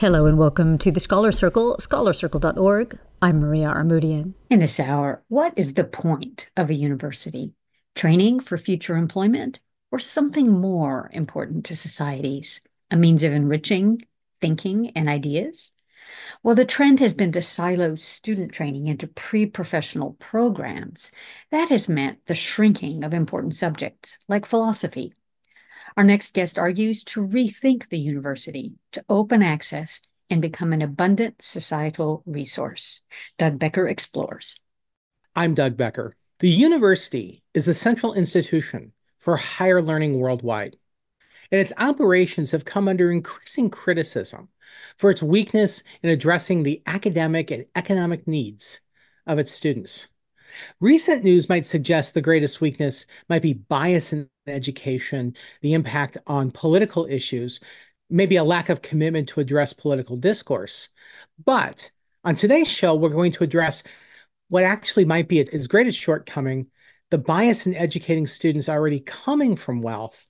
Hello and welcome to the Scholar Circle, scholarcircle.org. I'm Maria Armoudian. In this hour, what is the point of a university? Training for future employment or something more important to societies? A means of enriching thinking and ideas? Well, the trend has been to silo student training into pre-professional programs. That has meant the shrinking of important subjects like philosophy. Our next guest argues to rethink the university, to open access and become an abundant societal resource. Doug Becker explores. I'm Doug Becker. The university is the central institution for higher learning worldwide, and its operations have come under increasing criticism for its weakness in addressing the academic and economic needs of its students. Recent news might suggest the greatest weakness might be bias in education, the impact on political issues, maybe a lack of commitment to address political discourse. But on today's show, we're going to address what actually might be its greatest shortcoming, the bias in educating students already coming from wealth,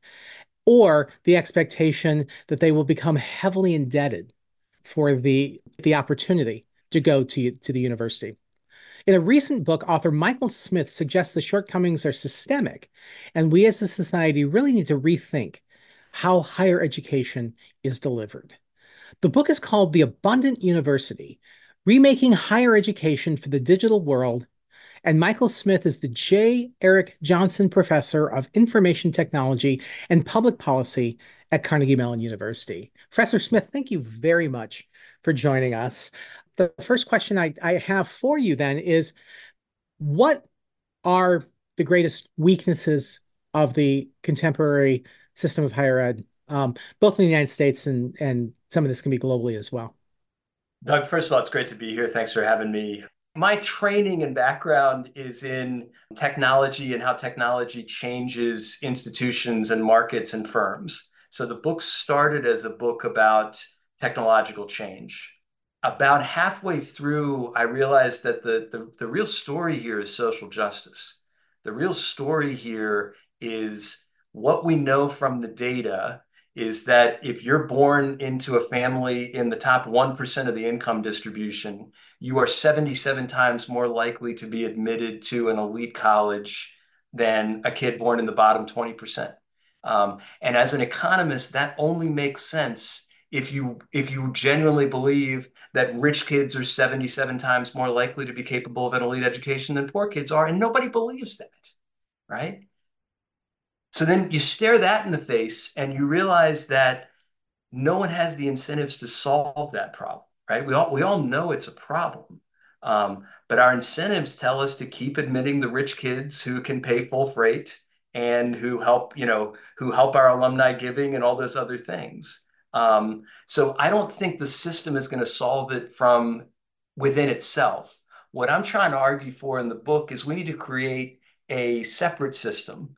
or the expectation that they will become heavily indebted for the opportunity to go to the university. In a recent book, author Michael Smith suggests the shortcomings are systemic, and we as a society really need to rethink how higher education is delivered. The book is called The Abundant University: Remaking Higher Education for the Digital World, and Michael Smith is the J. Eric Johnson Professor of Information Technology and Public Policy at Carnegie Mellon University. Professor Smith, thank you very much for joining us. The first question I have for you then is, what are the greatest weaknesses of the contemporary system of higher ed, both in the United States and some of this can be globally as well? Doug, first of all, it's great to be here. Thanks for having me. My training and background is in technology and how technology changes institutions and markets and firms. So the book started as a book about technological change. About halfway through, I realized that the real story here is social justice. The real story here is what we know from the data is that if you're born into a family in the top 1% of the income distribution, you are 77 times more likely to be admitted to an elite college than a kid born in the bottom 20%. And as an economist, that only makes sense if you genuinely believe that rich kids are 77 times more likely to be capable of an elite education than poor kids are, and nobody believes that, right? So then you stare that in the face and you realize that no one has the incentives to solve that problem, right? We all know it's a problem, but our incentives tell us to keep admitting the rich kids who can pay full freight and who help, who help our alumni giving and all those other things. So I don't think the system is going to solve it from within itself. What I'm trying to argue for in the book is we need to create a separate system,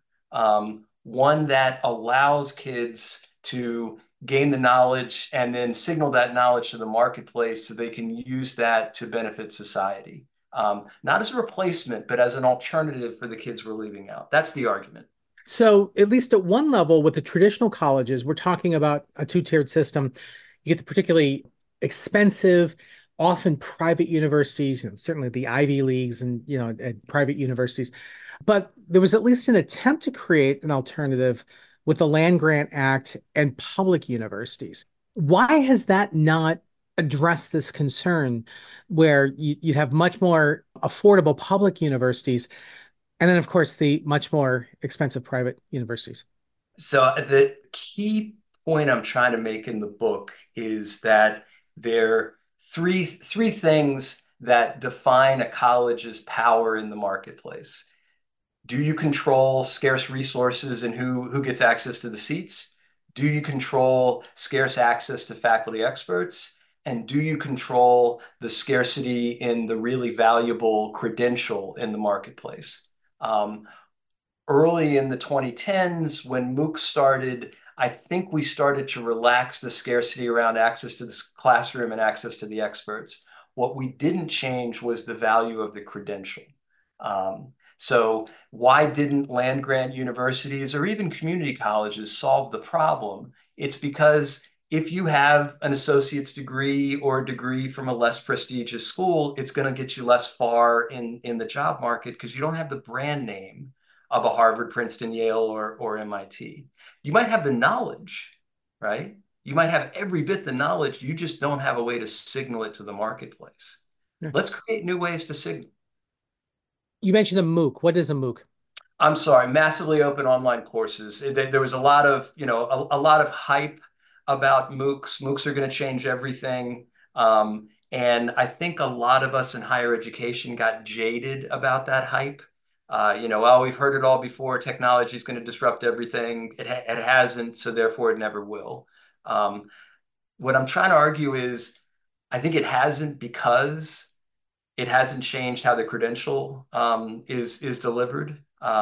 one that allows kids to gain the knowledge and then signal that knowledge to the marketplace so they can use that to benefit society. Not as a replacement, but as an alternative for the kids we're leaving out. That's the argument. So, at least at one level, with the traditional colleges, we're talking about a two-tiered system. You get the particularly expensive, often private universities, certainly the Ivy Leagues and private universities. But there was at least an attempt to create an alternative with the Land Grant Act and public universities. Why has that not addressed this concern where you'd have much more affordable public universities and then, of course, the much more expensive private universities? So the key point I'm trying to make in the book is that there are three things that define a college's power in the marketplace. Do you control scarce resources and who gets access to the seats? Do you control scarce access to faculty experts? And do you control the scarcity in the really valuable credential in the marketplace? Early in the 2010s, when MOOC started, I think we started to relax the scarcity around access to the classroom and access to the experts. What we didn't change was the value of the credential. So why didn't land grant universities or even community colleges solve the problem? It's because if you have an associate's degree or a degree from a less prestigious school, it's going to get you less far in the job market because you don't have the brand name of a Harvard, Princeton, Yale, or MIT. You might have the knowledge, right? You might have every bit the knowledge. You just don't have a way to signal it to the marketplace. Yeah. Let's create new ways to signal. You mentioned a MOOC. What is a MOOC? I'm sorry, massively open online courses. There was a lot of, a lot of hype about MOOCs. MOOCs are going to change everything. And I think a lot of us in higher education got jaded about that hype. Oh, we've heard it all before. Technology is going to disrupt everything. It hasn't, so therefore it never will. What I'm trying to argue is I think it hasn't because it hasn't changed how the credential is delivered.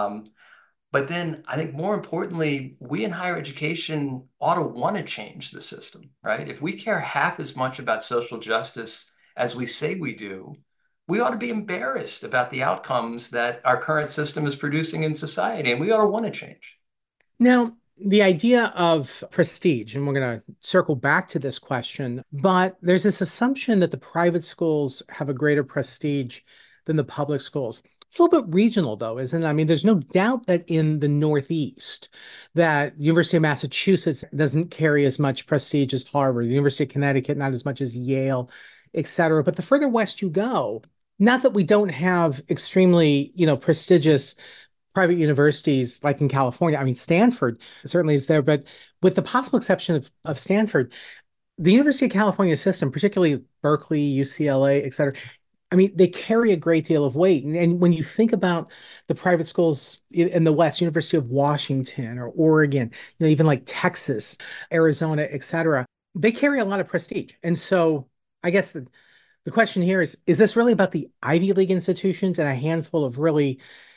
But then I think more importantly, we in higher education ought to want to change the system, right? If we care half as much about social justice as we say we do, we ought to be embarrassed about the outcomes that our current system is producing in society, and we ought to want to change. Now, the idea of prestige, and we're going to circle back to this question, but there's this assumption that the private schools have a greater prestige than the public schools. It's a little bit regional, though, isn't it? I mean, there's no doubt that in the Northeast, that University of Massachusetts doesn't carry as much prestige as Harvard, the University of Connecticut, not as much as Yale, et cetera. But the further west you go, not that we don't have extremely, prestigious private universities like in California. I mean, Stanford certainly is there, but with the possible exception of Stanford, the University of California system, particularly Berkeley, UCLA, et cetera, I mean, they carry a great deal of weight. And when you think about the private schools in the West, University of Washington or Oregon, even like Texas, Arizona, et cetera, they carry a lot of prestige. And so I guess the question here is this really about the Ivy League institutions and a handful of really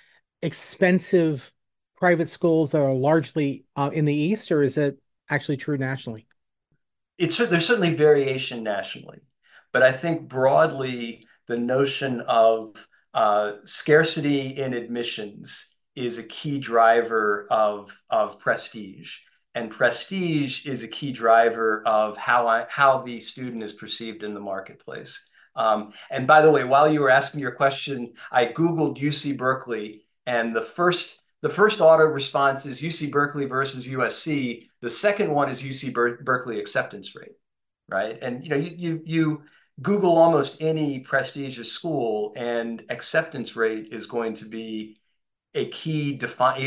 expensive private schools that are largely in the East, or is it actually true nationally? There's certainly variation nationally, but I think broadly the notion of scarcity in admissions is a key driver of prestige. And prestige is a key driver of how the student is perceived in the marketplace. And by the way, while you were asking your question, I Googled UC Berkeley, and the first auto response is UC Berkeley versus USC. The second one is UC Berkeley acceptance rate, right? And you Google almost any prestigious school, and acceptance rate is going to be a key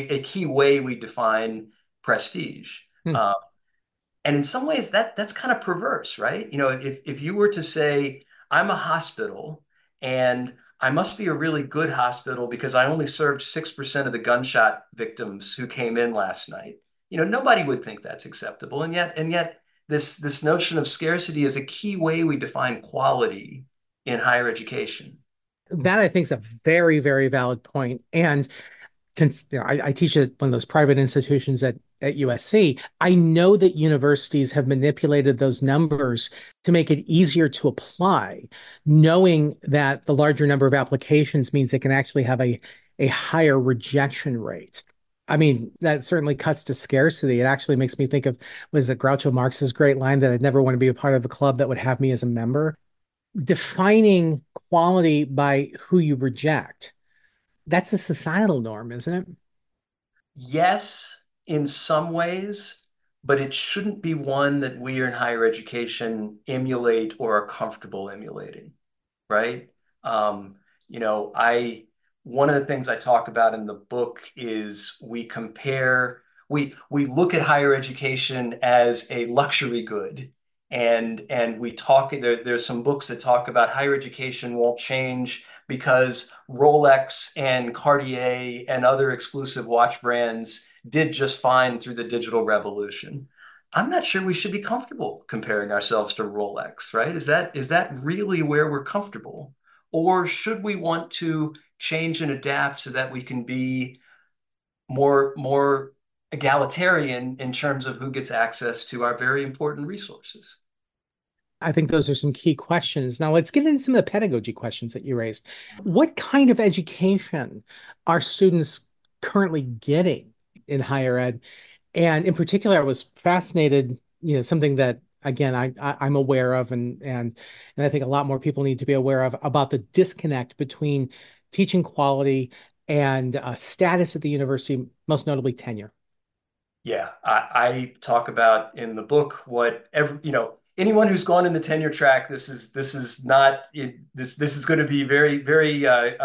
way we define prestige. Hmm. And in some ways, that's kind of perverse, right? If you were to say, I'm a hospital and I must be a really good hospital because I only served 6% of the gunshot victims who came in last night. Nobody would think that's acceptable. And yet this notion of scarcity is a key way we define quality in higher education. That I think is a very, very valid point. And since I teach at one of those private institutions at USC, I know that universities have manipulated those numbers to make it easier to apply, knowing that the larger number of applications means they can actually have a higher rejection rate. I mean, that certainly cuts to scarcity. It actually makes me think of, was it Groucho Marx's great line that I'd never want to be a part of a club that would have me as a member? Defining quality by who you reject. That's a societal norm, isn't it? Yes, in some ways, but it shouldn't be one that we in higher education emulate or are comfortable emulating, right? Um, I one of the things I talk about in the book is we look at higher education as a luxury good, and we talk there's some books that talk about higher education won't change because Rolex and Cartier and other exclusive watch brands did just fine through the digital revolution. I'm not sure we should be comfortable comparing ourselves to Rolex, right? Is that really where we're comfortable? Or should we want to change and adapt so that we can be more egalitarian in terms of who gets access to our very important resources? I think those are some key questions. Now, let's get into some of the pedagogy questions that you raised. What kind of education are students currently getting in higher ed? And in particular, I was fascinated, something that again, I'm aware of, and I think a lot more people need to be aware of about the disconnect between teaching quality and status at the university, most notably tenure. Yeah, I talk about in the book what anyone who's gone in the tenure track. This is not it, this is going to be very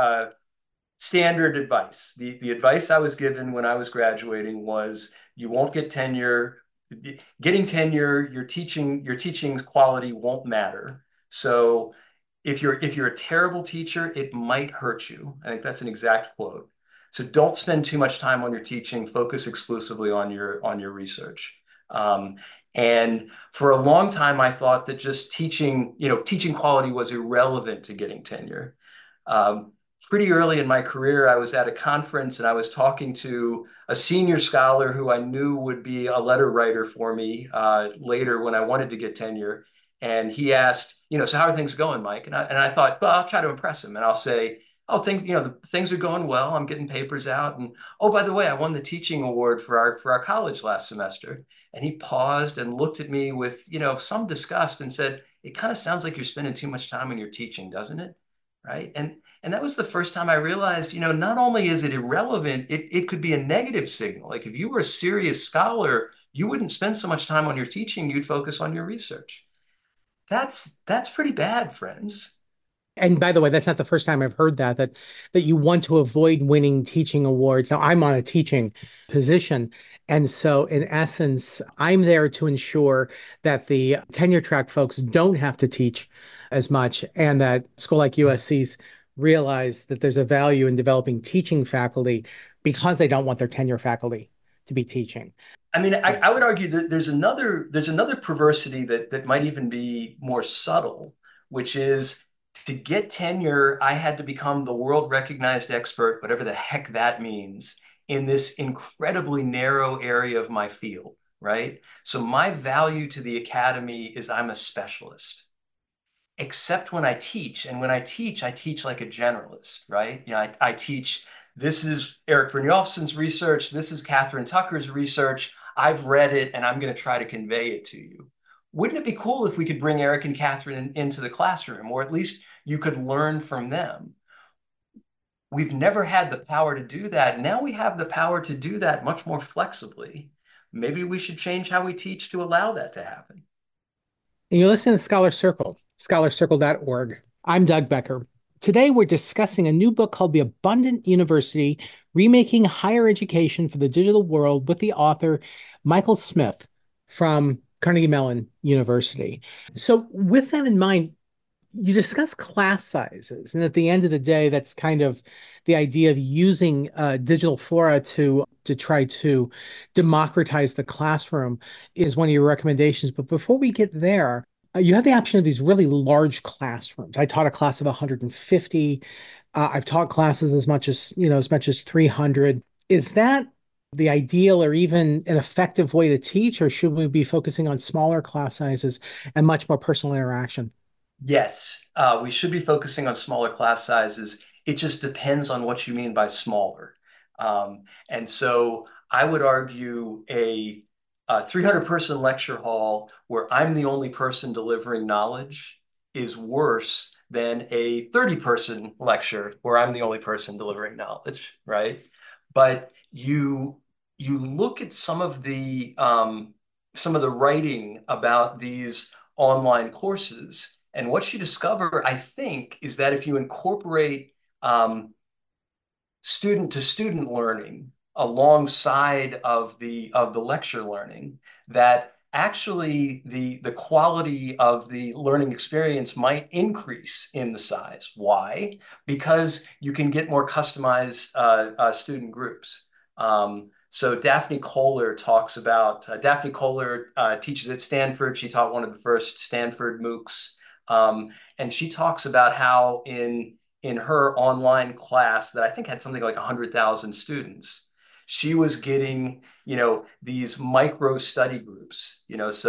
standard advice. The advice I was given when I was graduating was you won't get tenure. Getting tenure, your teaching quality won't matter. So if you're a terrible teacher, it might hurt you. I think that's an exact quote. So don't spend too much time on your teaching. Focus exclusively on your research. Um, and for a long time, I thought that just teaching quality was irrelevant to getting tenure. Um, Pretty early in my career, I was at a conference and I was talking to a senior scholar who I knew would be a letter writer for me later when I wanted to get tenure. And he asked, so how are things going, Mike? And I thought, well, I'll try to impress him. And I'll say, oh, things are going well. I'm getting papers out. And oh, by the way, I won the teaching award for our college last semester. And he paused and looked at me with, some disgust and said, it kind of sounds like you're spending too much time on your teaching, doesn't it? Right. And that was the first time I realized, not only is it irrelevant, it could be a negative signal. Like if you were a serious scholar, you wouldn't spend so much time on your teaching, you'd focus on your research. That's pretty bad, friends. And by the way, that's not the first time I've heard that you want to avoid winning teaching awards. Now, I'm on a teaching position, and so in essence, I'm there to ensure that the tenure track folks don't have to teach as much, and that a school like USC's realize that there's a value in developing teaching faculty because they don't want their tenure faculty to be teaching. I mean, I would argue that there's another perversity that might even be more subtle, which is to get tenure, I had to become the world recognized expert, whatever the heck that means, in this incredibly narrow area of my field, right? So my value to the academy is I'm a specialist, except when I teach. And when I teach like a generalist, right? I teach, this is Eric Brynjolfsson's research, this is Catherine Tucker's research. I've read it and I'm going to try to convey it to you. Wouldn't it be cool if we could bring Eric and Catherine into the classroom, or at least you could learn from them? We've never had the power to do that. Now we have the power to do that much more flexibly. Maybe we should change how we teach to allow that to happen. And you're listening to Scholar Circle, scholarcircle.org. I'm Doug Becker. Today, we're discussing a new book called The Abundant University, Remaking Higher Education for the Digital World with the author Michael Smith from Carnegie Mellon University. So with that in mind, you discuss class sizes. And at the end of the day, that's kind of the idea of using digital fora to try to democratize the classroom is one of your recommendations. But before we get there, you have the option of these really large classrooms. I taught a class of 150. I've taught classes as much as 300. Is that the ideal or even an effective way to teach, or should we be focusing on smaller class sizes and much more personal interaction? Yes, we should be focusing on smaller class sizes. It just depends on what you mean by smaller. And so I would argue a 300-person lecture hall where I'm the only person delivering knowledge is worse than a 30-person lecture where I'm the only person delivering knowledge, right? But you look at some of the writing about these online courses, and what you discover, I think, is that if you incorporate student to student learning alongside of the lecture learning, that actually the quality of the learning experience might increase in the size. Why? Because you can get more customized student groups. So Daphne Kohler Daphne Kohler teaches at Stanford. She taught one of the first Stanford MOOCs. And she talks about how in her online class that I think had something like 100,000 students, she was getting, these micro study groups,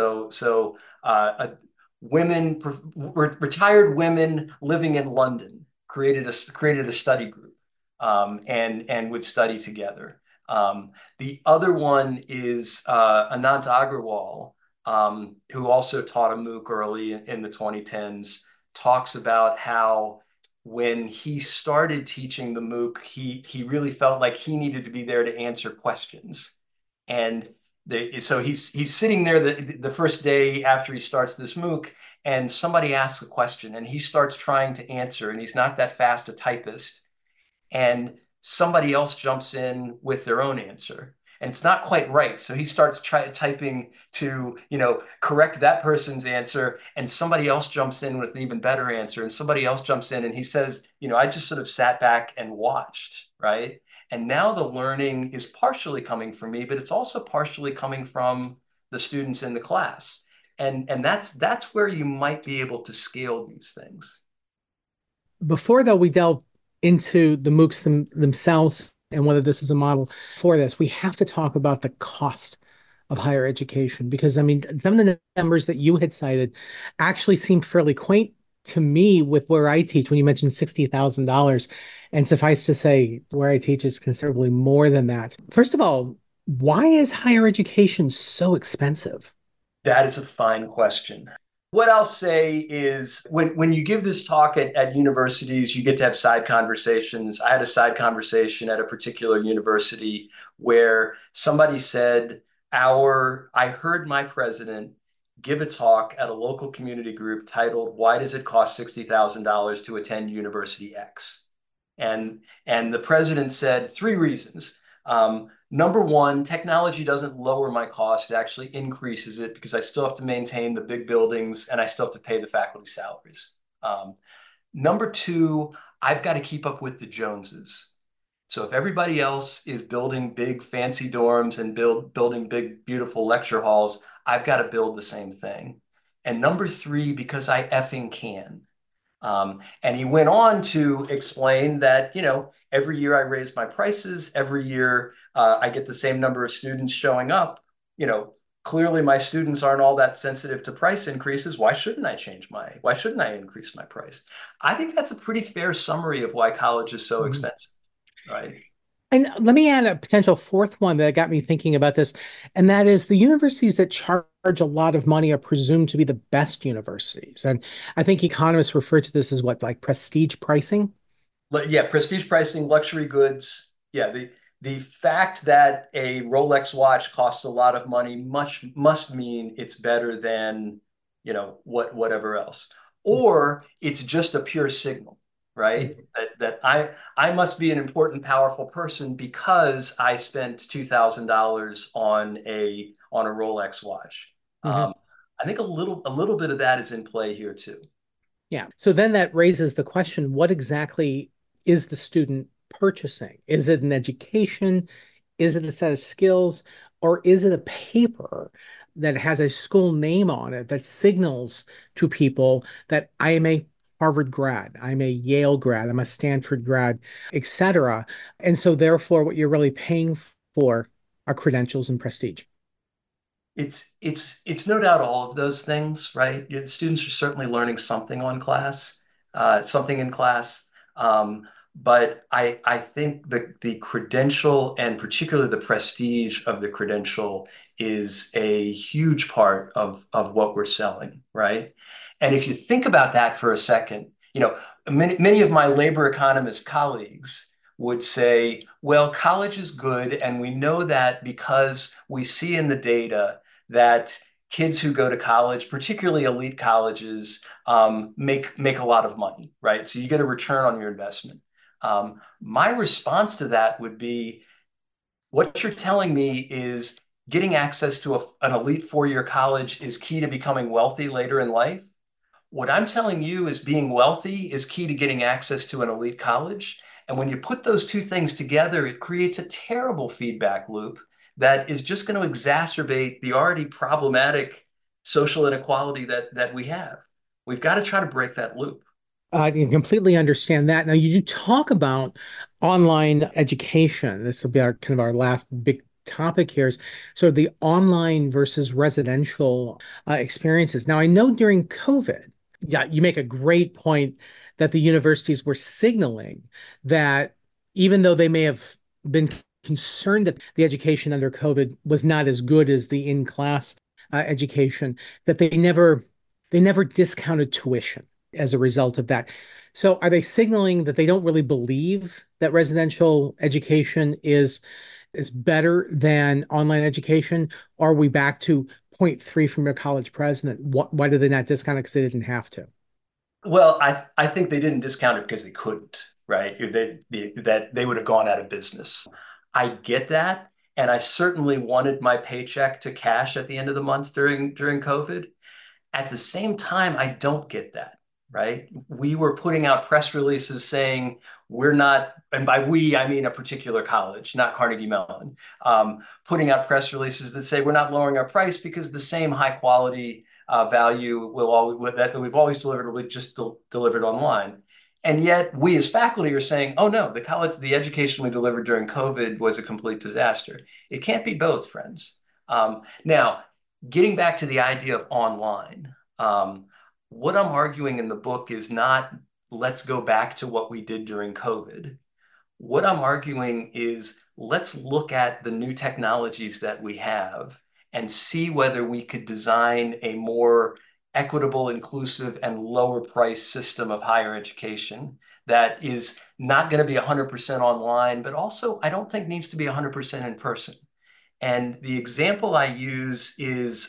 women, retired women living in London created a study group, and would study together. The other one is Anant Agrawal, who also taught a MOOC early in the 2010s, talks about how when he started teaching the MOOC, he really felt like he needed to be there to answer questions. And so he's sitting there the first day after he starts this MOOC, and somebody asks a question, and he starts trying to answer, and he's not that fast a typist, and somebody else jumps in with their own answer. And it's not quite right. So he starts typing to, correct that person's answer, and somebody else jumps in with an even better answer, and somebody else jumps in, and he says, I just sort of sat back and watched, right? And now the learning is partially coming from me, but it's also partially coming from the students in the class. And that's where you might be able to scale these things. Before, though, we delve into the MOOCs themselves and whether this is a model for this, we have to talk about the cost of higher education, because, I mean, some of the numbers that you had cited actually seemed fairly quaint to me with where I teach when you mentioned $60,000. And suffice to say, where I teach is considerably more than that. First of all, why is higher education so expensive? That is a fine question. What I'll say is when you give this talk at universities, you get to have side conversations. I had a side conversation at a particular university where somebody said, I heard my president give a talk at a local community group titled, "Why does it cost $60,000 to attend University X?" And the president said 3 reasons. Number one, technology doesn't lower my cost. It actually increases it because I still have to maintain the big buildings and I still have to pay the faculty salaries. Number two, I've got to keep up with the Joneses. So if everybody else is building big fancy dorms and building big beautiful lecture halls, I've got to build the same thing. And number three, because I effing can. And he went on to explain that, every year I raise my prices, every year I get the same number of students showing up. Clearly my students aren't all that sensitive to price increases. Why shouldn't I increase my price? I think that's a pretty fair summary of why college is so expensive, right? And let me add a potential fourth one that got me thinking about this, and that is the universities that charge a lot of money are presumed to be the best universities. And I think economists refer to this as what, like prestige pricing? Yeah, prestige pricing, luxury goods. Yeah, the fact that a Rolex watch costs a lot of money must mean it's better than, whatever else. Or it's just a pure signal, right? That I must be an important, powerful person because I spent $2,000 on a Rolex watch. I think a little bit of that is in play here too. Yeah. So then that raises the question, what exactly is the student purchasing? Is it an education? Is it a set of skills? Or is it a paper that has a school name on it that signals to people that I am a Harvard grad, I'm a Yale grad, I'm a Stanford grad, etc. And so therefore what you're really paying for are credentials and prestige. It's no doubt all of those things, right? The students are certainly learning something something in class. But I think the credential and particularly the prestige of the credential is a huge part of what we're selling, right? And if you think about that for a second, many of my labor economist colleagues would say, well, college is good, and we know that because we see in the data that kids who go to college, particularly elite colleges, make a lot of money, right? So you get a return on your investment. My response to that would be, what you're telling me is getting access to an elite 4-year college is key to becoming wealthy later in life. What I'm telling you is being wealthy is key to getting access to an elite college. And when you put those two things together, it creates a terrible feedback loop that is just going to exacerbate the already problematic social inequality that we have. We've got to try to break that loop. I can completely understand that. Now, you talk about online education. This will be our last big topic here is sort of the online versus residential experiences. Now, I know during COVID, yeah, you make a great point that the universities were signaling that even though they may have been concerned that the education under COVID was not as good as the in-class education, that they never discounted tuition as a result of that. So are they signaling that they don't really believe that residential education is better than online education? Or are we back to point three from your college president? Why did they not discount it? Because they didn't have to. Well, I think they didn't discount it because they couldn't, right? That they would have gone out of business. I get that, and I certainly wanted my paycheck to cash at the end of the month during COVID. At the same time, I don't get that, right? We were putting out press releases saying we're not, and by we, I mean a particular college, not Carnegie Mellon, putting out press releases that say we're not lowering our price because the same high quality value that we've always delivered will be just delivered online. And yet we as faculty are saying, oh no, the education we delivered during COVID was a complete disaster. It can't be both, friends. Now, getting back to the idea of online, what I'm arguing in the book is not let's go back to what we did during COVID. What I'm arguing is let's look at the new technologies that we have and see whether we could design a more equitable, inclusive, and lower price system of higher education that is not going to be 100% online, but also I don't think needs to be 100% in person. And the example I use is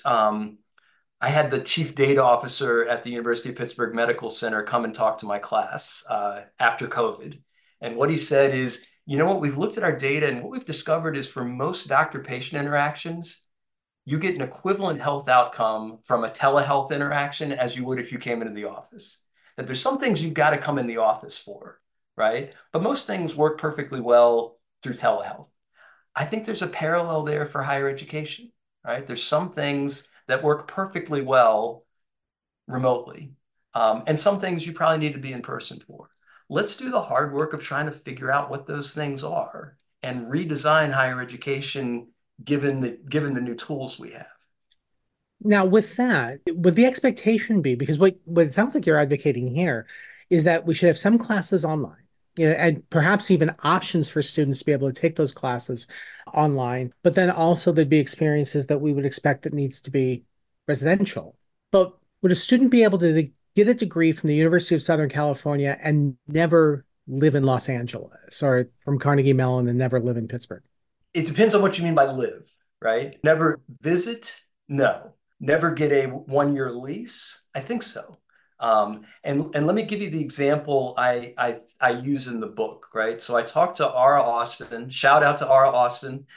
I had the chief data officer at the University of Pittsburgh Medical Center come and talk to my class after COVID. And what he said is, you know what, we've looked at our data and what we've discovered is for most doctor-patient interactions, you get an equivalent health outcome from a telehealth interaction as you would if you came into the office. That there's some things you've got to come in the office for, right? But most things work perfectly well through telehealth. I think there's a parallel there for higher education, right? There's some things that work perfectly well remotely, and some things you probably need to be in person for. Let's do the hard work of trying to figure out what those things are and redesign higher education given the new tools we have. Now, with that, would the expectation be, because what it sounds like you're advocating here is that we should have some classes online, and perhaps even options for students to be able to take those classes online, but then also there'd be experiences that we would expect that needs to be residential. But would a student be able to get a degree from the University of Southern California and never live in Los Angeles, or from Carnegie Mellon and never live in Pittsburgh? It depends on what you mean by live, right? Never visit? No. Never get a 1-year lease? I think so. And let me give you the example I use in the book, right? So I talked to Ara Austin, shout out to Ara Austin,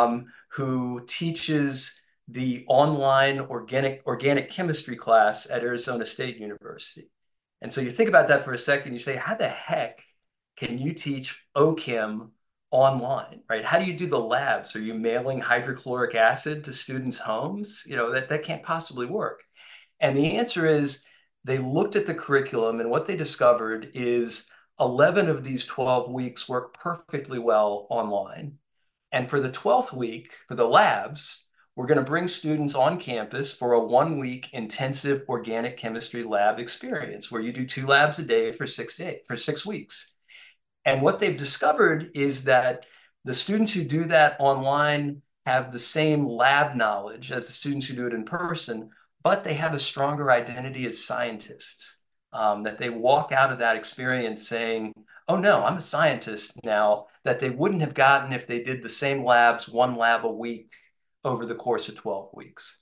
who teaches the online organic chemistry class at Arizona State University. And so you think about that for a second, you say, how the heck can you teach OChem online, right? How do you do the labs? Are you mailing hydrochloric acid to students' homes? That can't possibly work. And the answer is they looked at the curriculum, and what they discovered is 11 of these 12 weeks work perfectly well online. And for the 12th week, for the labs, we're going to bring students on campus for a 1-week intensive organic chemistry lab experience where you do 2 labs a day for 6 weeks. And what they've discovered is that the students who do that online have the same lab knowledge as the students who do it in person, but they have a stronger identity as scientists, that they walk out of that experience saying, oh no, I'm a scientist now, that they wouldn't have gotten if they did the same labs, 1 lab a week over the course of 12 weeks.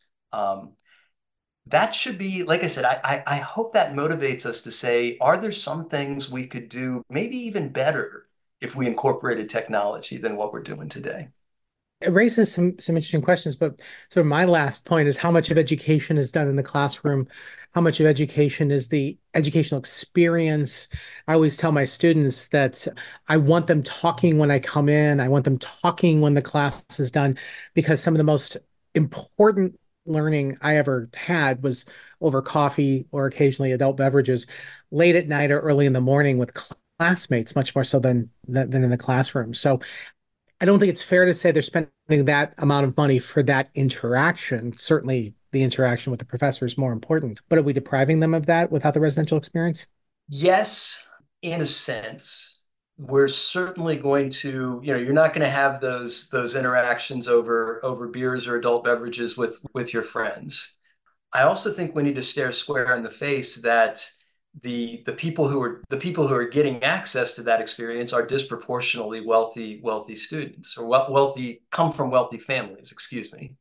That should be, like I said, I hope that motivates us to say, are there some things we could do maybe even better if we incorporated technology than what we're doing today? It raises some interesting questions, but sort of my last point is how much of education is done in the classroom, how much of education is the educational experience. I always tell my students that I want them talking when I come in, I want them talking when the class is done, because some of the most important learning I ever had was over coffee or occasionally adult beverages late at night or early in the morning with classmates, much more so than in the classroom. So I don't think it's fair to say they're spending that amount of money for that interaction. Certainly, the interaction with the professor is more important. But are we depriving them of that without the residential experience? Yes, in a sense. we're certainly going to, you're not going to have those interactions over beers or adult beverages with your friends. I also think we need to stare square in the face that the people who are getting access to that experience are disproportionately wealthy students, or come from wealthy families, excuse me.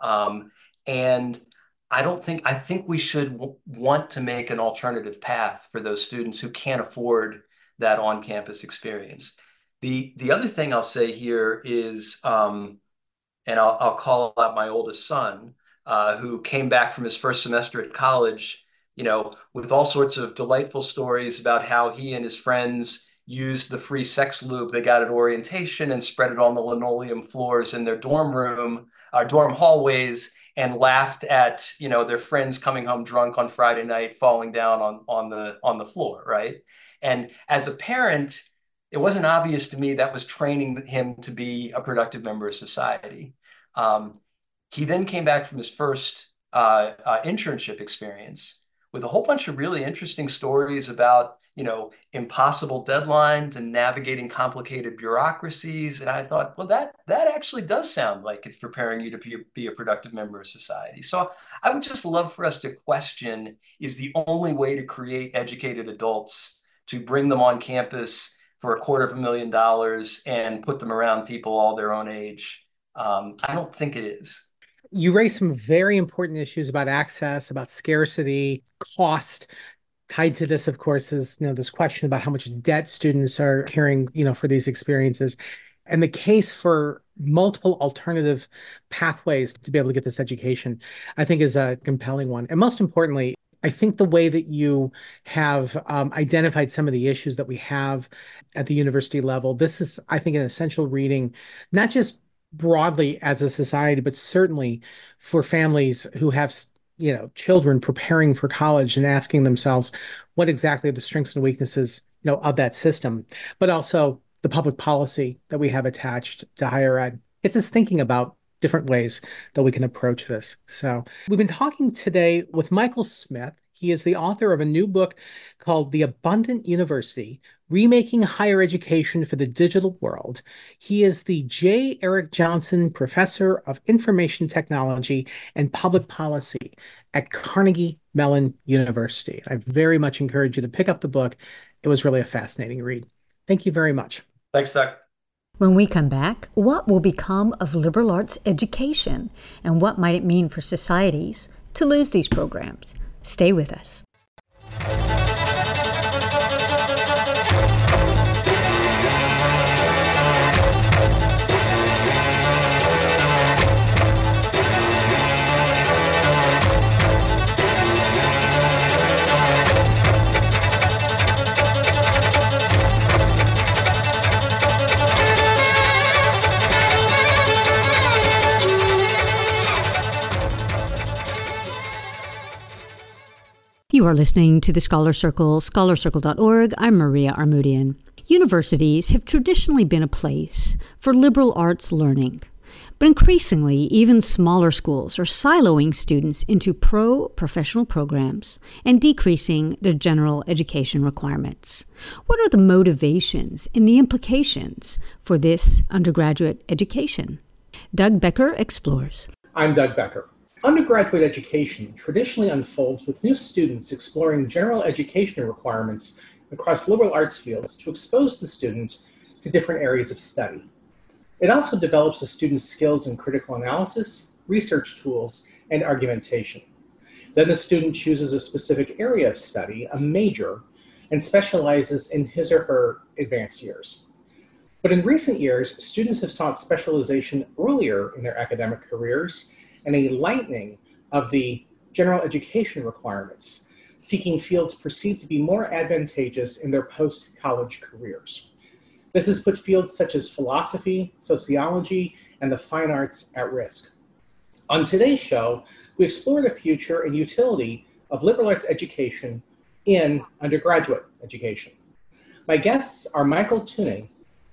And I think we should want to make an alternative path for those students who can't afford that on-campus experience. The other thing I'll say here is, and I'll call out my oldest son, who came back from his first semester at college, with all sorts of delightful stories about how he and his friends used the free sex lube they got at orientation and spread it on the linoleum floors in their dorm hallways, and laughed at, their friends coming home drunk on Friday night, falling down on the floor, right? And as a parent, it wasn't obvious to me that was training him to be a productive member of society. He then came back from his first internship experience with a whole bunch of really interesting stories about, impossible deadlines and navigating complicated bureaucracies. And I thought, well, that actually does sound like it's preparing you to be a productive member of society. So I would just love for us to question, is the only way to create educated adults to bring them on campus for $250,000 and put them around people all their own age? I don't think it is. You raised some very important issues about access, about scarcity, cost. Tied to this, of course, is this question about how much debt students are carrying, for these experiences. And the case for multiple alternative pathways to be able to get this education, I think, is a compelling one. And most importantly, I think the way that you have identified some of the issues that we have at the university level, this is, I think, an essential reading, not just broadly as a society, but certainly for families who have children preparing for college and asking themselves what exactly are the strengths and weaknesses, of that system, but also the public policy that we have attached to higher ed. It's us thinking about different ways that we can approach this. So we've been talking today with Michael Smith. He is the author of a new book called The Abundant University: Remaking Higher Education for the Digital World. He is the J. Eric Johnson Professor of Information Technology and Public Policy at Carnegie Mellon University. I very much encourage you to pick up the book. It was really a fascinating read. Thank you very much. Thanks, Doug. When we come back, what will become of liberal arts education, and what might it mean for societies to lose these programs? Stay with us. You are listening to the Scholar Circle, scholarcircle.org. I'm Maria Armoudian. Universities have traditionally been a place for liberal arts learning, but increasingly, even smaller schools are siloing students into pro-professional programs and decreasing their general education requirements. What are the motivations and the implications for this undergraduate education? Doug Becker explores. I'm Doug Becker. Undergraduate education traditionally unfolds with new students exploring general education requirements across liberal arts fields to expose the students to different areas of study. It also develops a student's skills in critical analysis, research tools, and argumentation. Then the student chooses a specific area of study, a major, and specializes in his or her advanced years. But in recent years, students have sought specialization earlier in their academic careers and a lightening of the general education requirements, seeking fields perceived to be more advantageous in their post-college careers. This has put fields such as philosophy, sociology, and the fine arts at risk. On today's show, we explore the future and utility of liberal arts education in undergraduate education. My guests are Michael Tuning,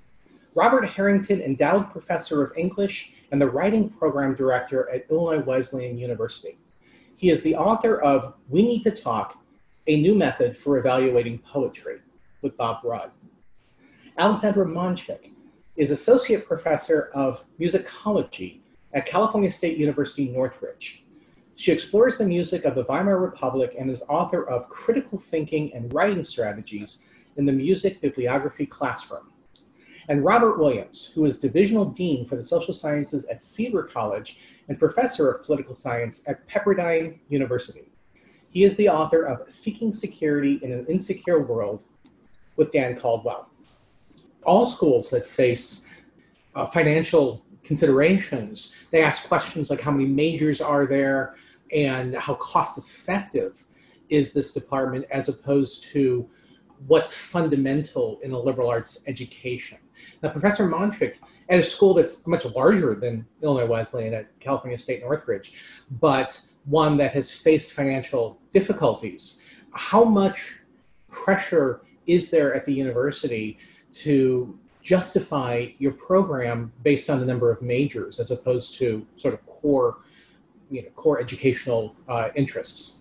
Robert Harrington Endowed Professor of English and the Writing Program Director at Illinois Wesleyan University. He is the author of We Need to Talk, a New Method for Evaluating Poetry with Bob Broad. Alexandra Monchik is Associate Professor of Musicology at California State University, Northridge. She explores the music of the Weimar Republic and is author of Critical Thinking and Writing Strategies in the Music Bibliography Classroom. And Robert Williams, who is Divisional Dean for the Social Sciences at Cedar College and Professor of Political Science at Pepperdine University. He is the author of Seeking Security in an Insecure World with Dan Caldwell. All schools that face financial considerations, they ask questions like how many majors are there and how cost effective is this department as opposed to what's fundamental in a liberal arts education. Now, Professor Monchik, at a school that's much larger than Illinois Wesleyan at California State Northridge, but one that has faced financial difficulties, how much pressure is there at the university to justify your program based on the number of majors as opposed to sort of core educational interests?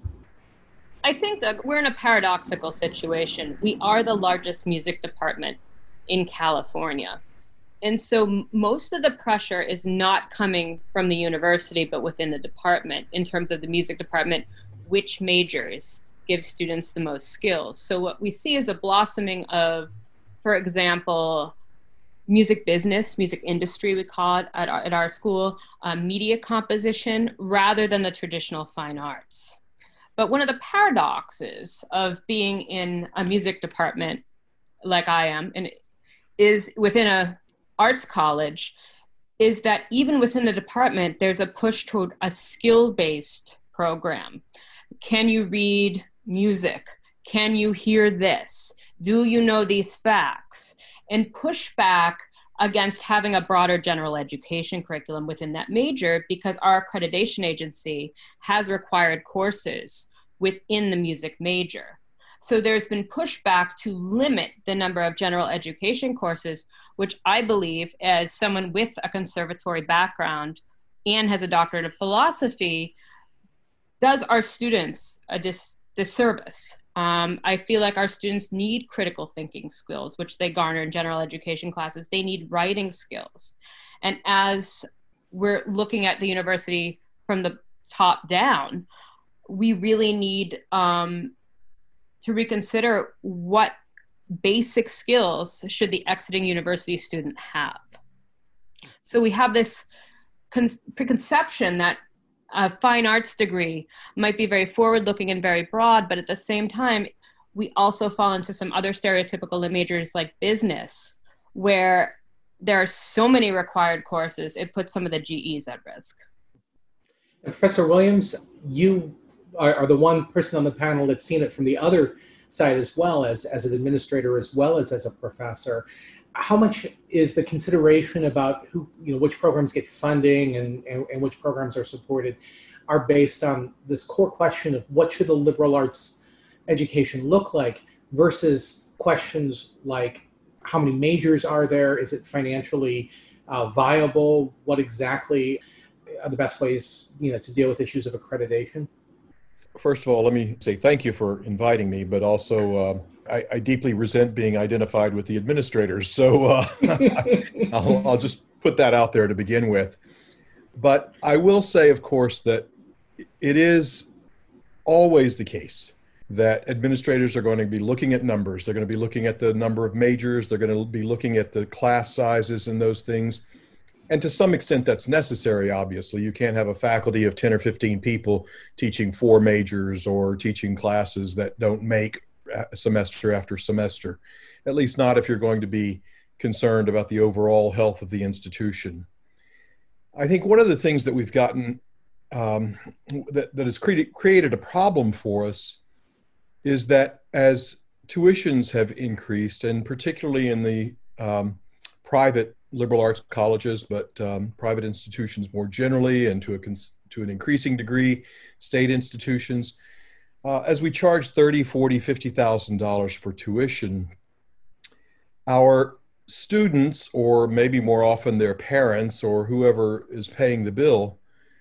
I think that we're in a paradoxical situation. We are the largest music department in California. And so most of the pressure is not coming from the university, but within the department in terms of the music department, which majors give students the most skills. So what we see is a blossoming of, for example, music business, music industry, we call it at our school, media composition, rather than the traditional fine arts. But one of the paradoxes of being in a music department like I am, and is within a arts college, is that even within the department, there's a push toward a skill-based program. Can you read music? Can you hear this? Do you know these facts? And push back against having a broader general education curriculum within that major, because our accreditation agency has required courses within the music major. So there's been pushback to limit the number of general education courses, which I believe, as someone with a conservatory background and has a doctorate of philosophy, does our students a disservice. I feel like our students need critical thinking skills, which they garner in general education classes. They need writing skills. And as we're looking at the university from the top down, we really need to reconsider what basic skills should the exiting university student have. So we have this preconception that a fine arts degree might be very forward-looking and very broad, but at the same time, we also fall into some other stereotypical majors like business, where there are so many required courses, it puts some of the GEs at risk. Professor Williams, you are the one person on the panel that's seen it from the other side as well, as an administrator as well as a professor. How much is the consideration about which programs get funding and which programs are supported are based on this core question of what should a liberal arts education look like versus questions like how many majors are there? Is it financially viable? What exactly are the best ways to deal with issues of accreditation? First of all, let me say thank you for inviting me, but also I deeply resent being identified with the administrators. So I'll just put that out there to begin with. But I will say, of course, that it is always the case that administrators are going to be looking at numbers. They're going to be looking at the number of majors. They're going to be looking at the class sizes and those things. And to some extent, that's necessary, obviously. You can't have a faculty of 10 or 15 people teaching 4 majors or teaching classes that don't make semester after semester, at least not if you're going to be concerned about the overall health of the institution. I think one of the things that we've gotten that has created a problem for us is that as tuitions have increased, and particularly in the private liberal arts colleges, but private institutions more generally, and to an increasing degree, state institutions, as we charge $30,000, $40,000, $50,000 for tuition, our students, or maybe more often their parents or whoever is paying the bill,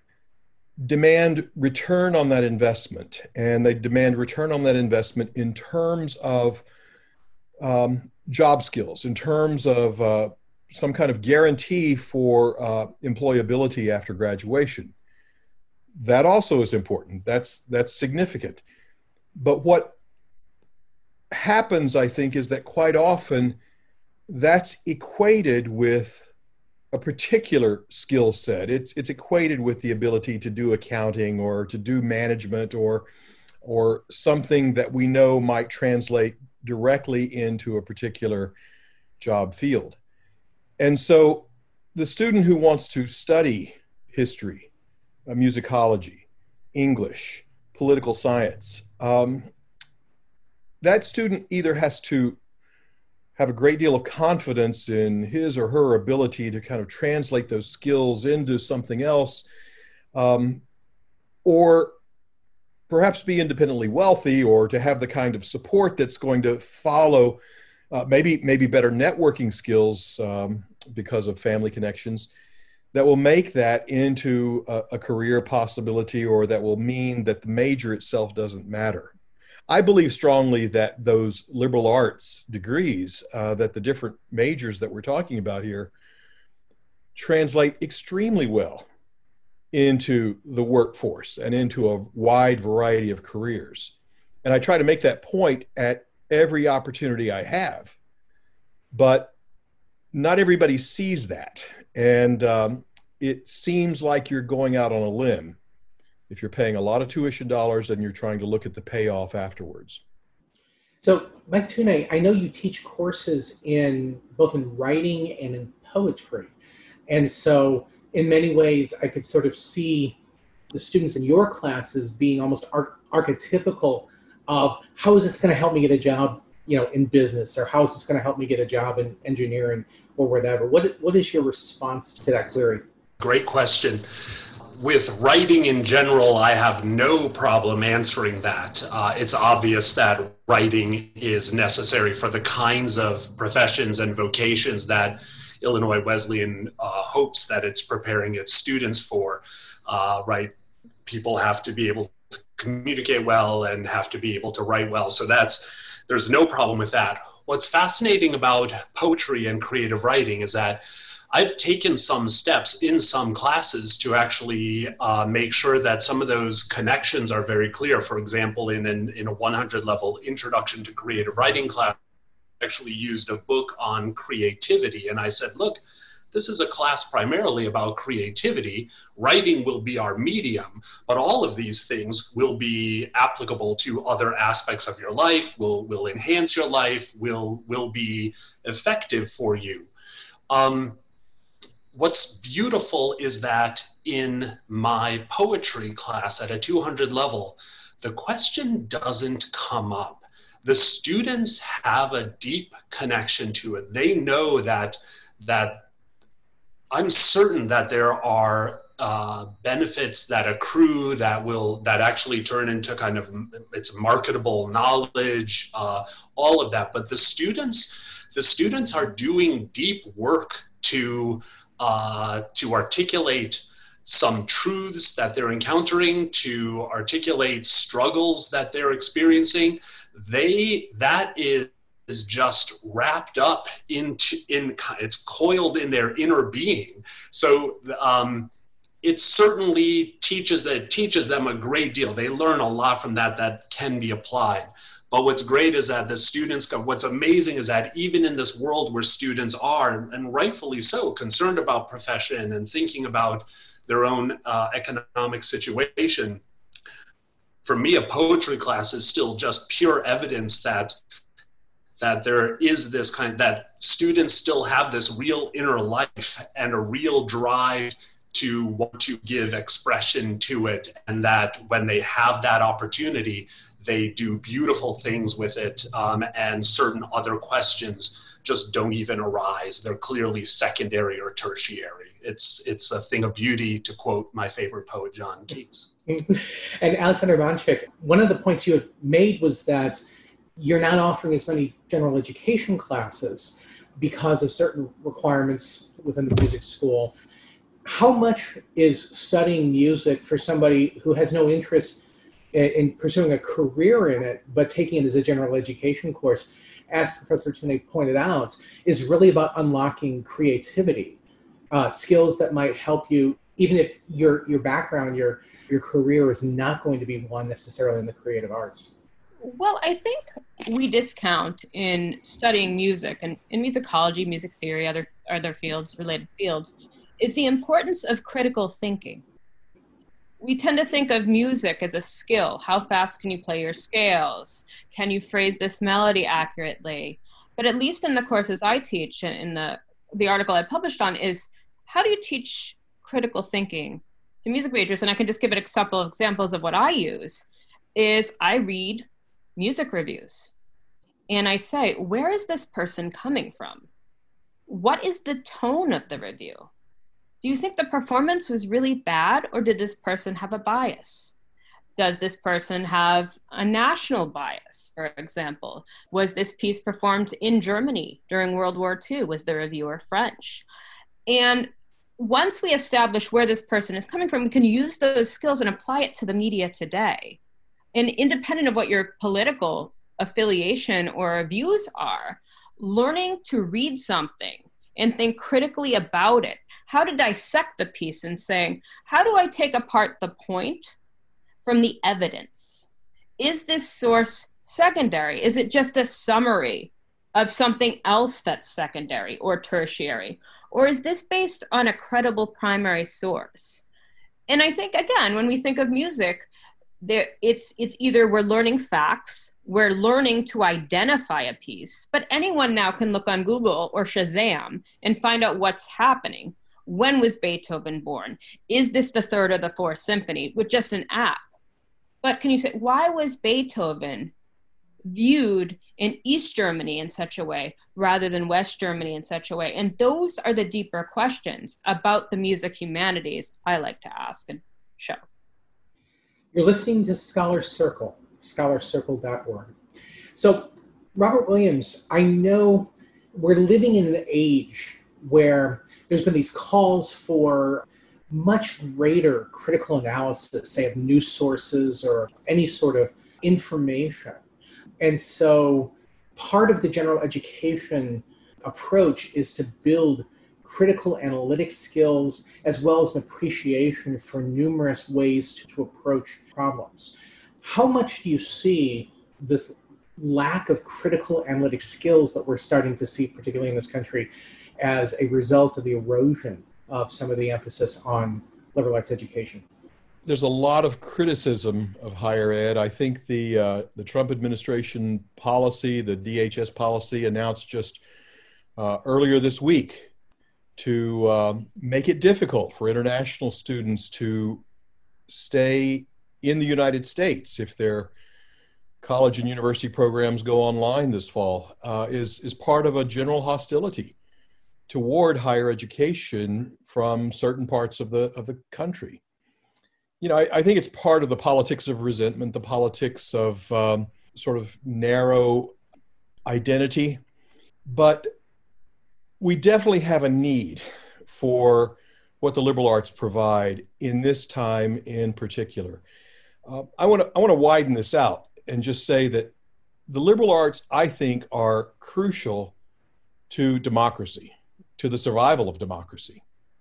demand return on that investment. And they demand return on that investment in terms of job skills, in terms of some kind of guarantee for employability after graduation. That also is important. That's significant. But what happens, I think, is that quite often that's equated with a particular skill set. It's equated with the ability to do accounting or to do management or something that we know might translate directly into a particular job field. And so the student who wants to study history, musicology, English, political science, that student either has to have a great deal of confidence in his or her ability to kind of translate those skills into something else, or perhaps be independently wealthy, or to have the kind of support that's going to follow maybe better networking skills because of family connections that will make that into a career possibility, or that will mean that the major itself doesn't matter. I believe strongly that those liberal arts degrees, that the different majors that we're talking about here, translate extremely well into the workforce and into a wide variety of careers. And I try to make that point at every opportunity I have, but not everybody sees that. And it seems like you're going out on a limb if you're paying a lot of tuition dollars and you're trying to look at the payoff afterwards. So, Mike Tunay, I know you teach courses in both in writing and in poetry. And so in many ways, I could sort of see the students in your classes being almost archetypical of how is this going to help me get a job, in business, or how is this going to help me get a job in engineering or whatever. What is your response to that query? Great question. With writing in general, I have no problem answering that. It's obvious that writing is necessary for the kinds of professions and vocations that Illinois Wesleyan hopes that it's preparing its students for, right? People have to be able to communicate well and have to be able to write well. So there's no problem with that. What's fascinating about poetry and creative writing is that I've taken some steps in some classes to actually make sure that some of those connections are very clear. For example, in a 100 level introduction to creative writing class, I actually used a book on creativity. And I said, look, this is a class primarily about creativity. Writing will be our medium, but all of these things will be applicable to other aspects of your life, will enhance your life, will be effective for you. What's beautiful is that in my poetry class at a 200 level, the question doesn't come up. The students have a deep connection to it. They know that I'm certain that there are benefits that accrue that actually turn into kind of it's marketable knowledge, all of that. But the students are doing deep work to articulate some truths that they're encountering, to articulate struggles that they're experiencing. That is just wrapped up it's coiled in their inner being. So it certainly teaches them a great deal. They learn a lot from that can be applied. But what's great is that the students, what's amazing is that even in this world where students are, and rightfully so, concerned about profession and thinking about their own economic situation, for me, a poetry class is still just pure evidence that there is this that students still have this real inner life and a real drive to want to give expression to it, and that when they have that opportunity, they do beautiful things with it, and certain other questions just don't even arise. They're clearly secondary or tertiary. It's a thing of beauty, to quote my favorite poet, John Keats. And Alexander Bonchik, one of the points you had made was that you're not offering as many general education classes because of certain requirements within the music school. How much is studying music for somebody who has no interest in pursuing a career in it, but taking it as a general education course? as Professor Tunde pointed out, is really about unlocking creativity, skills that might help you, even if your background, your career is not going to be one necessarily in the creative arts. Well, I think we discount in studying music and in musicology, music theory, other fields, related fields, is the importance of critical thinking. We tend to think of music as a skill. How fast can you play your scales? Can you phrase this melody accurately? But at least in the courses I teach, in the article I published on, is how do you teach critical thinking to music majors? And I can just give it a couple of examples of what I use. Is I read music reviews and I say, where is this person coming from? What is the tone of the review? Do you think the performance was really bad, or did this person have a bias? Does this person have a national bias, for example? Was this piece performed in Germany during World War II? Was the reviewer French? And once we establish where this person is coming from, we can use those skills and apply it to the media today. And independent of what your political affiliation or views are, learning to read something and think critically about it, how to dissect the piece and saying, how do I take apart the point from the evidence? Is this source secondary? Is it just a summary of something else that's secondary or tertiary? Or is this based on a credible primary source? And I think, again, when we think of music, it's either we're learning facts, we're learning to identify a piece, but anyone now can look on Google or Shazam and find out what's happening. When was Beethoven born? Is this the third or the fourth symphony with just an app? But can you say, why was Beethoven viewed in East Germany in such a way rather than West Germany in such a way? And those are the deeper questions about the music humanities I like to ask and show. You're listening to Scholar Circle, scholarcircle.org. So, Robert Williams, I know we're living in an age where there's been these calls for much greater critical analysis, say, of news sources or any sort of information. And so part of the general education approach is to build critical analytic skills as well as an appreciation for numerous ways to approach problems. How much do you see this lack of critical analytic skills that we're starting to see, particularly in this country, as a result of the erosion of some of the emphasis on liberal arts education? There's a lot of criticism of higher ed. I think the Trump administration policy, the DHS policy announced just earlier this week to make it difficult for international students to stay in the United States if their college and university programs go online this fall, is part of a general hostility toward higher education from certain parts of the country. You know, I think it's part of the politics of resentment, the politics of sort of narrow identity, but we definitely have a need for what the liberal arts provide in this time in particular. I want to widen this out and just say that the liberal arts, I think, are crucial to democracy, to the survival of democracy.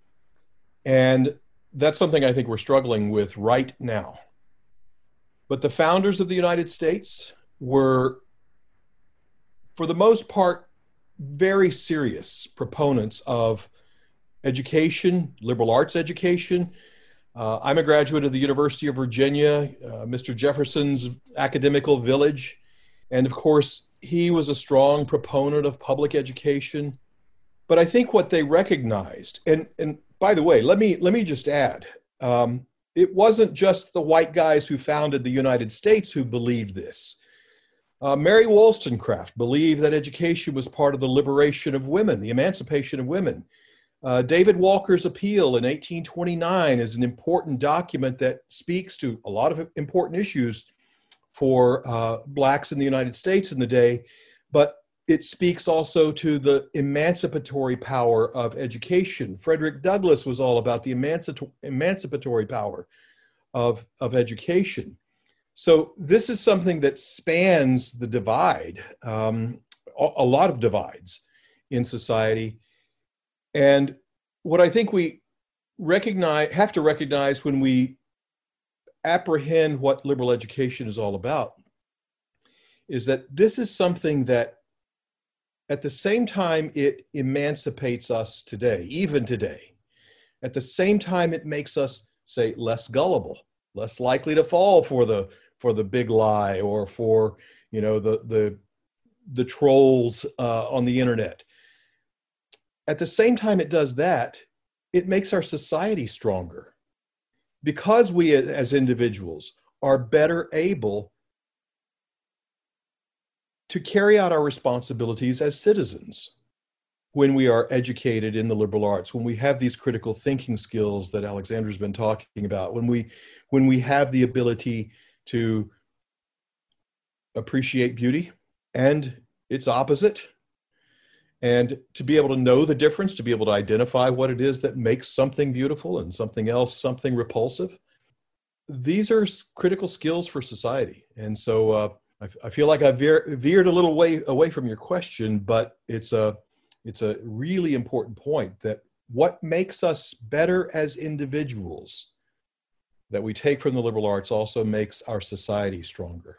And that's something I think we're struggling with right now. But the founders of the United States were, for the most part, very serious proponents of education, liberal arts education. I'm a graduate of the University of Virginia, Mr. Jefferson's academical village. And of course, he was a strong proponent of public education. But I think what they recognized, and by the way, let me just add, it wasn't just the white guys who founded the United States who believed this. Mary Wollstonecraft believed that education was part of the liberation of women, the emancipation of women. David Walker's Appeal in 1829 is an important document that speaks to a lot of important issues for Blacks in the United States in the day, but it speaks also to the emancipatory power of education. Frederick Douglass was all about the emancipatory power of education. So this is something that spans the divide a lot of divides in society. And what I think we have to recognize when we apprehend what liberal education is all about is that this is something that at the same time it emancipates us today, even today, at the same time it makes us, say, less gullible, less likely to fall for the big lie or for, you know, the trolls on the internet. At the same time it does that, it makes our society stronger because we as individuals are better able to carry out our responsibilities as citizens when we are educated in the liberal arts, when we have these critical thinking skills that Alexandra's been talking about, when we have the ability to appreciate beauty and its opposite, and to be able to know the difference, to be able to identify what it is that makes something beautiful and something else something repulsive. These are critical skills for society. And so I feel like I veered a little way away from your question, but it's a really important point that what makes us better as individuals that we take from the liberal arts also makes our society stronger.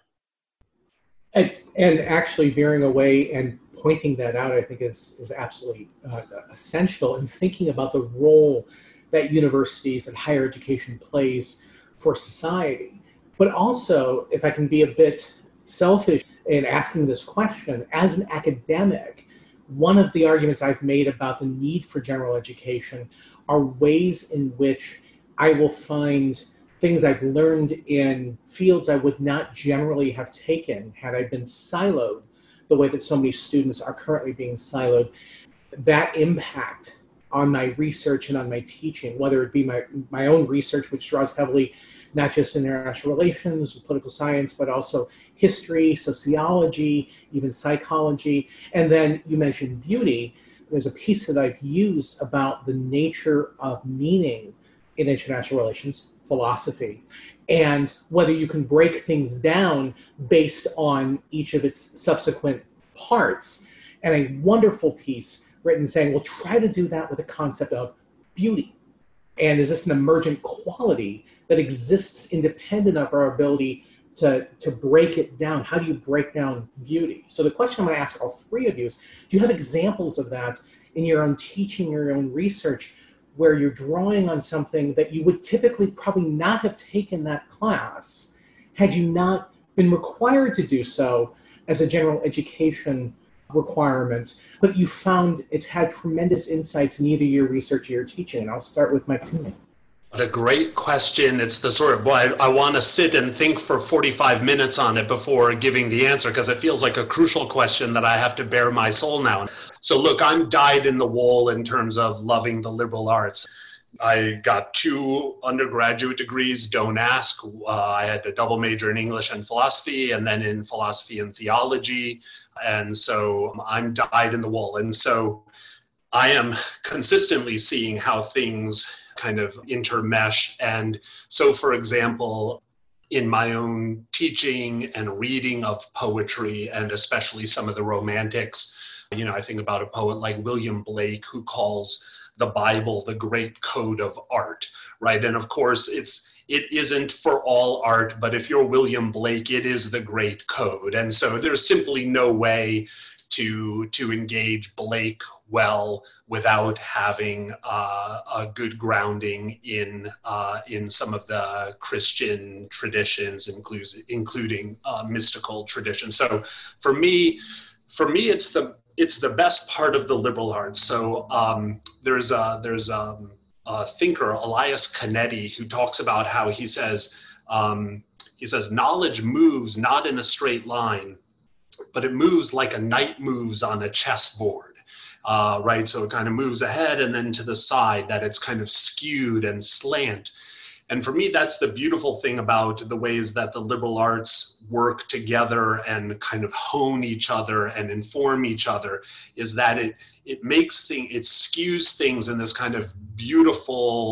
And actually veering away and pointing that out, I think is absolutely essential in thinking about the role that universities and higher education plays for society. But also, if I can be a bit selfish in asking this question, as an academic, one of the arguments I've made about the need for general education are ways in which I will find things I've learned in fields I would not generally have taken had I been siloed the way that so many students are currently being siloed. That impact on my research and on my teaching, whether it be my own research, which draws heavily not just international relations, political science, but also history, sociology, even psychology. And then you mentioned beauty. There's a piece that I've used about the nature of meaning in international relations, philosophy, and whether you can break things down based on each of its subsequent parts. And a wonderful piece written saying, well, try to do that with the concept of beauty. And is this an emergent quality that exists independent of our ability to break it down? How do you break down beauty? So the question I'm going to ask all three of you is, do you have examples of that in your own teaching, your own research, where you're drawing on something that you would typically probably not have taken that class had you not been required to do so as a general education requirement, but you found it's had tremendous insights in either your research or your teaching? And I'll start with Mike Toomey. What a great question. It's the sort of, well, I want to sit and think for 45 minutes on it before giving the answer, because it feels like a crucial question that I have to bare my soul now. So look, I'm dyed in the wool in terms of loving the liberal arts. I got 2 undergraduate degrees, don't ask. I had a double major in English and philosophy, and then in philosophy and theology. And so I'm dyed in the wool. And so I am consistently seeing how things kind of intermesh. And so, for example, in my own teaching and reading of poetry, and especially some of the romantics, you know, I think about a poet like William Blake, who calls the Bible the great code of art, right? And of course, it isn't for all art, but if you're William Blake, it is the great code. And so there's simply no way to engage Blake well without having a good grounding in some of the Christian traditions, including mystical traditions. So for me, it's the best part of the liberal arts. So there's a thinker, Elias Canetti, who talks about how he says knowledge moves not in a straight line, but it moves like a knight moves on a chessboard, right? So it kind of moves ahead and then to the side, that it's kind of skewed and slant. And for me, that's the beautiful thing about the ways that the liberal arts work together and kind of hone each other and inform each other, is that it skews things in this kind of beautiful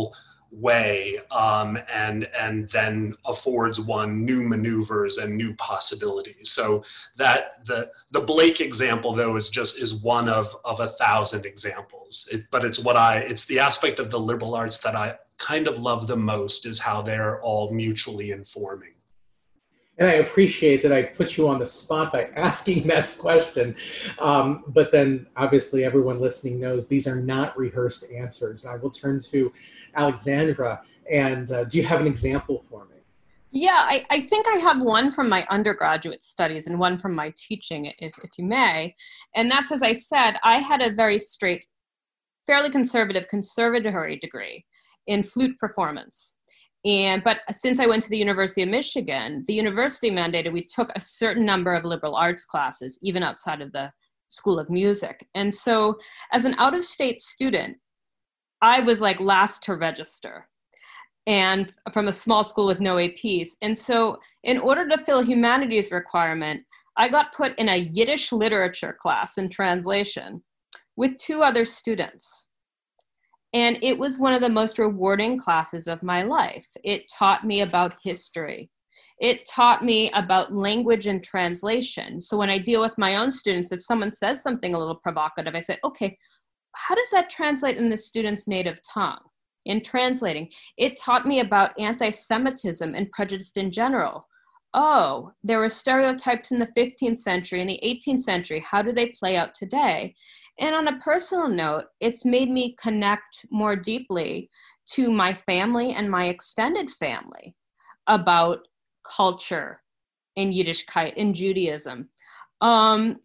way, and then affords one new maneuvers and new possibilities. So that the Blake example, though, is one of 1,000 examples. But it's the aspect of the liberal arts that I kind of love the most, is how they're all mutually informing. And I appreciate that I put you on the spot by asking that question. But then obviously everyone listening knows these are not rehearsed answers. I will turn to Alexandra. And do you have an example for me? Yeah, I think I have one from my undergraduate studies and one from my teaching, if you may. And that's, as I said, I had a very straight, fairly conservative conservatory degree in flute performance. But since I went to the University of Michigan, the university mandated we took a certain number of liberal arts classes, even outside of the School of Music. And so as an out-of-state student, I was like last to register, and from a small school with no APs. And so in order to fill a humanities requirement, I got put in a Yiddish literature class in translation with 2 other students. And it was one of the most rewarding classes of my life. It taught me about history. It taught me about language and translation. So when I deal with my own students, if someone says something a little provocative, I say, okay, how does that translate in the student's native tongue? In translating, it taught me about anti-Semitism and prejudice in general. Oh, there were stereotypes in the 15th century and the 18th century. How do they play out today? And on a personal note, it's made me connect more deeply to my family and my extended family about culture in Yiddishkeit, in Judaism. And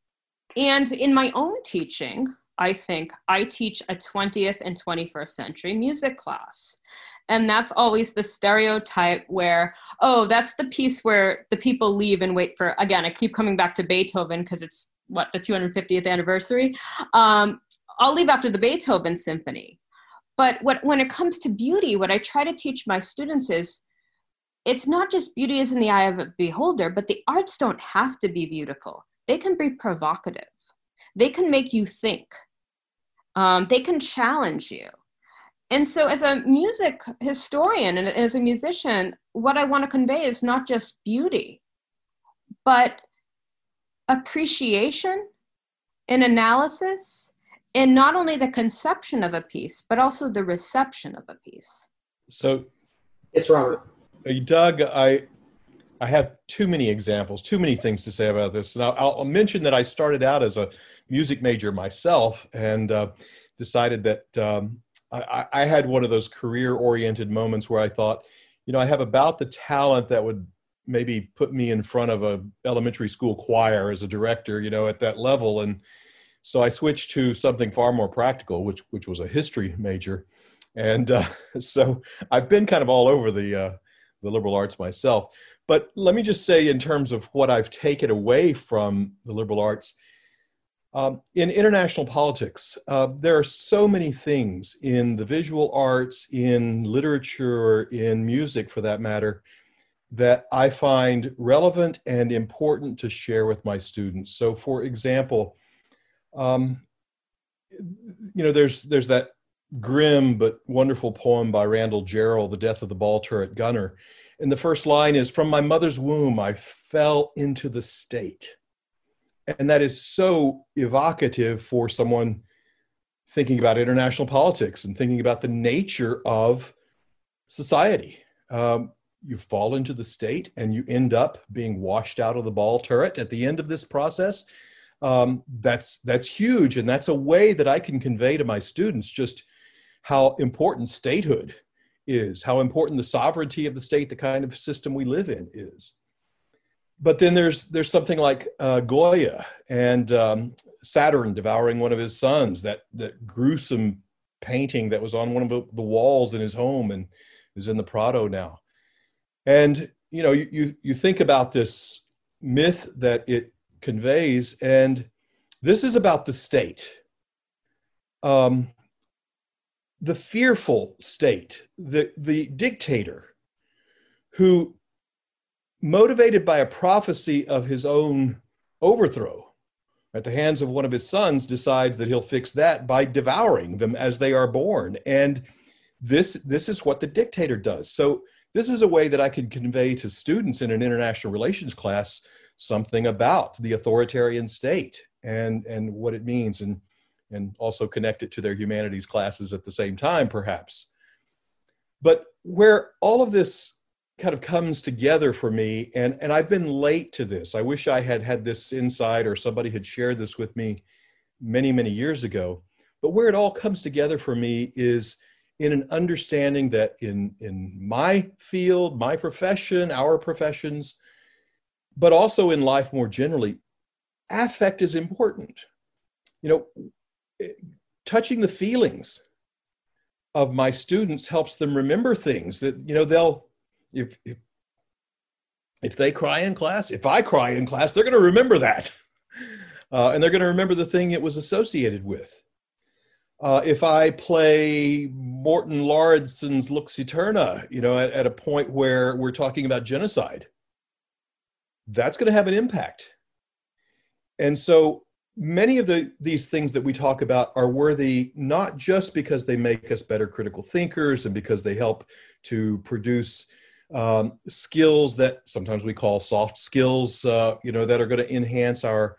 in my own teaching, I think I teach a 20th and 21st century music class. And that's always the stereotype where, oh, that's the piece where the people leave and wait for, again, I keep coming back to Beethoven because it's the 250th anniversary. I'll leave after the Beethoven symphony. But when it comes to beauty, what I try to teach my students is, it's not just beauty is in the eye of a beholder, but the arts don't have to be beautiful. They can be provocative. They can make you think. They can challenge you. And so as a music historian and as a musician, what I want to convey is not just beauty, but appreciation and analysis, and not only the conception of a piece, but also the reception of a piece. So, yes, Robert. Doug, I have too many examples, too many things to say about this. And I'll mention that I started out as a music major myself and decided that I had one of those career-oriented moments where I thought, I have about the talent that would maybe put me in front of a elementary school choir as a director, at that level. And so I switched to something far more practical, which was a history major. And so I've been kind of all over the liberal arts myself. But let me just say, in terms of what I've taken away from the liberal arts, in international politics, there are so many things in the visual arts, in literature, in music for that matter, that I find relevant and important to share with my students. So for example, there's that grim but wonderful poem by Randall Jarrell, The Death of the Ball Turret Gunner. And the first line is, "From my mother's womb, I fell into the state." And that is so evocative for someone thinking about international politics and thinking about the nature of society. You fall into the state and you end up being washed out of the ball turret at the end of this process. That's huge. And that's a way that I can convey to my students just how important statehood is, how important the sovereignty of the state, the kind of system we live in is. But then there's something like Goya and Saturn devouring one of his sons, that gruesome painting that was on one of the walls in his home and is in the Prado now. And, you think about this myth that it conveys, and this is about the state. The fearful state, the dictator who, motivated by a prophecy of his own overthrow at the hands of one of his sons, decides that he'll fix that by devouring them as they are born. And this is what the dictator does. So this is a way that I can convey to students in an international relations class something about the authoritarian state and what it means, and also connect it to their humanities classes at the same time, perhaps. But where all of this kind of comes together for me, and I've been late to this. I wish I had had this insight or somebody had shared this with me many, many years ago. But where it all comes together for me is in an understanding that in my field, my profession, our professions, but also in life more generally, affect is important. Touching the feelings of my students helps them remember things that, they'll, if they cry in class, if I cry in class, they're going to remember that. And they're going to remember the thing it was associated with. If I play Morton Lauridsen's Lux Eterna, at a point where we're talking about genocide, that's going to have an impact. And so many of these things that we talk about are worthy, not just because they make us better critical thinkers and because they help to produce skills that sometimes we call soft skills, that are going to enhance our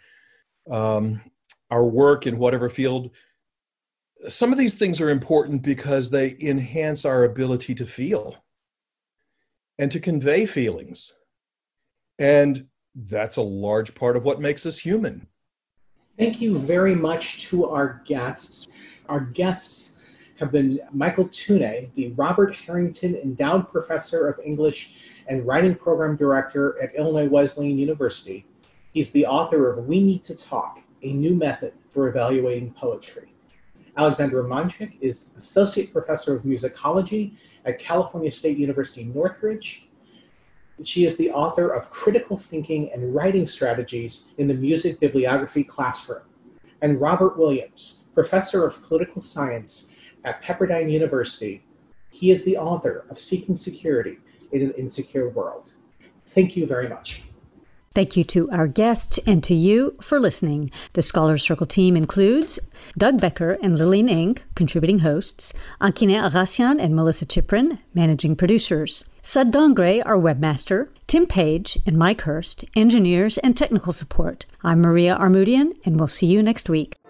work in whatever field. Some of these things are important because they enhance our ability to feel and to convey feelings. And that's a large part of what makes us human. Thank you very much to our guests. Our guests have been Michael Tunay, the Robert Harrington Endowed Professor of English and Writing Program Director at Illinois Wesleyan University. He's the author of We Need to Talk, a New Method for Evaluating Poetry. Alexandra Monchik is Associate Professor of Musicology at California State University, Northridge. She is the author of Critical Thinking and Writing Strategies in the Music Bibliography Classroom. And Robert Williams, Professor of Political Science at Pepperdine University. He is the author of Seeking Security in an Insecure World. Thank you very much. Thank you to our guests and to you for listening. The Scholars Circle team includes Doug Becker and Lillian Ng, contributing hosts, Ankine Agassian and Melissa Chiprin, managing producers, Sud Dongre, our webmaster, Tim Page and Mike Hurst, engineers and technical support. I'm Maria Armoudian, and we'll see you next week.